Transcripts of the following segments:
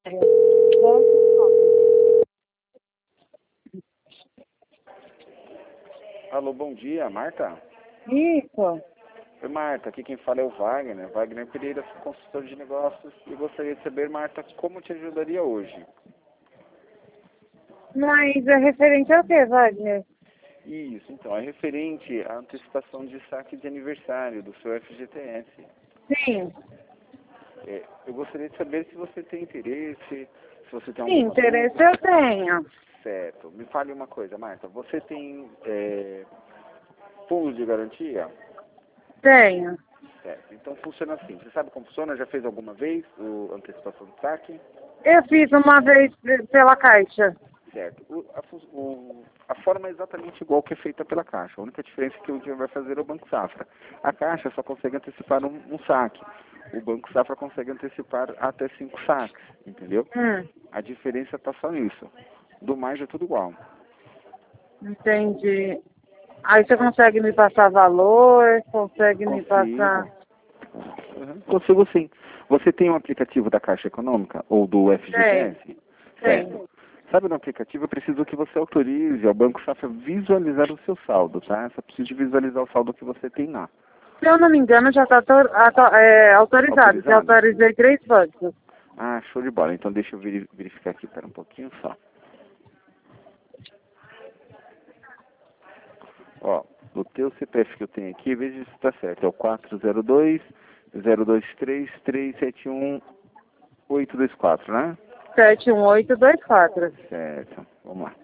Alô, bom dia, Marta? Isso. Oi, Marta, aqui quem fala é o Wagner Pereira, consultor de negócios, e gostaria de saber, Marta, como te ajudaria hoje? Mas é referente ao que, Wagner? Isso, então, é referente à antecipação de saque de aniversário do seu FGTS. Sim. Eu gostaria de saber se você tem interesse, se você tem Sim, alguma interesse dúvida. eu tenho. Certo. Me fale uma coisa, Marta, você tem fundo de garantia? Tenho. Certo. Então funciona assim. Você sabe como funciona? Já fez alguma vez a antecipação de saque? Eu fiz uma vez pela Caixa. Certo. A forma é exatamente igual que é feita pela Caixa. A única diferença é que o que vai fazer é o Banco Safra. A Caixa só consegue antecipar um saque. O Banco Safra consegue antecipar até 5 saques, entendeu? A diferença está só nisso. Do mais é tudo igual. Entendi. Aí você consegue me passar valor, consegue me passar... Consigo. Consigo sim. Você tem um aplicativo da Caixa Econômica ou do FGTS? Tem. Certo. Sabe, no aplicativo eu preciso que você autorize ao Banco Safra visualizar o seu saldo, tá? Só preciso visualizar o saldo que você tem lá. Se eu não me engano, já está autorizado. Já Autorizado? autorizei 3 bancos. Ah, show de bola. Então deixa eu verificar aqui, pera um pouquinho só. Ó, o teu CPF que eu tenho aqui, veja se está certo. É o 402-023-371-824, né? 71824. Certo. Vamos lá.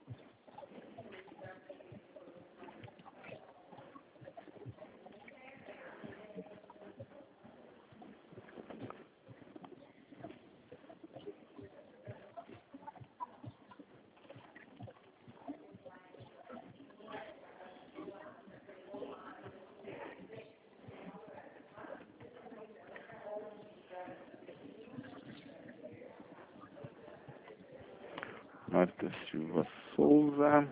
Marta Silva Souza.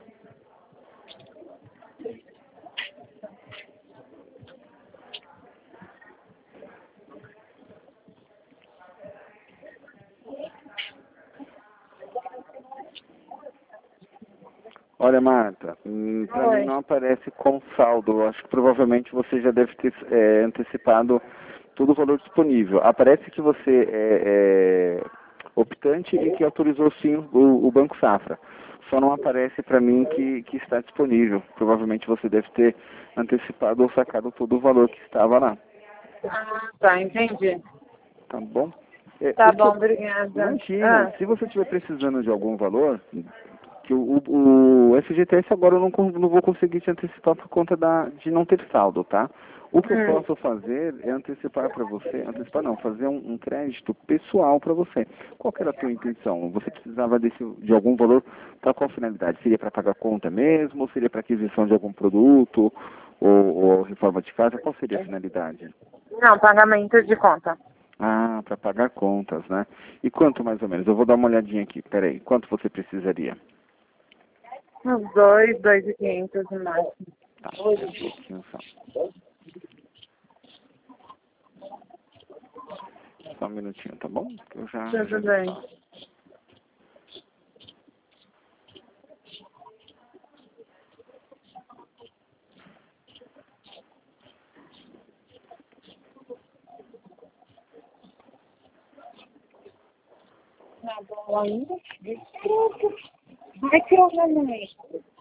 Olha, Marta, para mim não aparece com saldo. Eu acho que provavelmente você já deve ter antecipado todo o valor disponível. Aparece que você é optante e que autorizou sim o Banco Safra. Só não aparece para mim que está disponível. Provavelmente você deve ter antecipado ou sacado todo o valor que estava lá. Ah, tá, entendi. Tá bom? Tá bom, obrigada. Imagina, se você estiver precisando de algum valor, que o FGTS agora eu não vou conseguir te antecipar por conta de não ter saldo, tá? O que eu posso fazer é antecipar para você, antecipar não, fazer um crédito pessoal para você. Qual que era a tua intenção? Você precisava de algum valor para qual finalidade? Seria para pagar conta mesmo? Ou seria para aquisição de algum produto? Ou reforma de casa? Qual seria a finalidade? Não, pagamento de conta. Ah, para pagar contas, né? E quanto mais ou menos? Eu vou dar uma olhadinha aqui, peraí. Quanto você precisaria? Uns 2.500 no máximo. Tá, um pouquinho só. Só um minutinho, tá bom? Eu já... Tudo bem. Tá bom ainda? Desculpa. Vai que eu vou no meio.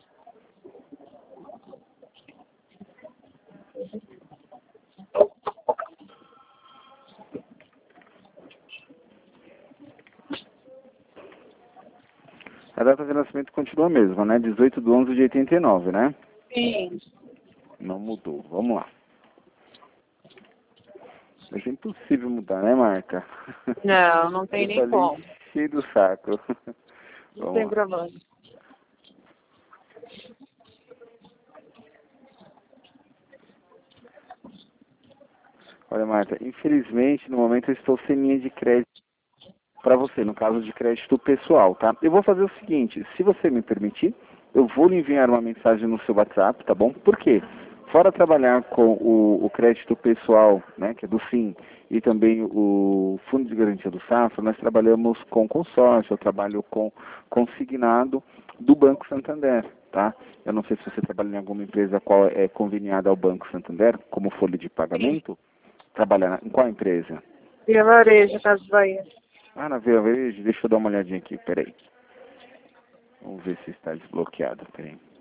A data de nascimento continua a mesma, né? 18/11/89, né? Sim. Não mudou. Vamos lá. Mas é impossível mudar, né, Marta? Não, não tem Eu nem falei como. cheio do saco. Não Vamos tem lá. problema. Olha, Marta, infelizmente, no momento eu estou sem linha de crédito para você, no caso de crédito pessoal, tá? Eu vou fazer o seguinte, se você me permitir, eu vou lhe enviar uma mensagem no seu WhatsApp, tá bom? Por quê? fora trabalhar com o crédito pessoal, né, que é do SIM, e também o Fundo de Garantia do Safra, nós trabalhamos com consórcio, eu trabalho com consignado do Banco Santander, tá? Eu não sei se você trabalha em alguma empresa qual é conveniada ao Banco Santander, como folha de pagamento. Trabalha em qual empresa? Via Varejo, Casas Bahia. Ah, na Via Verde, deixa eu dar uma olhadinha aqui, peraí. Vamos ver se está desbloqueado, peraí.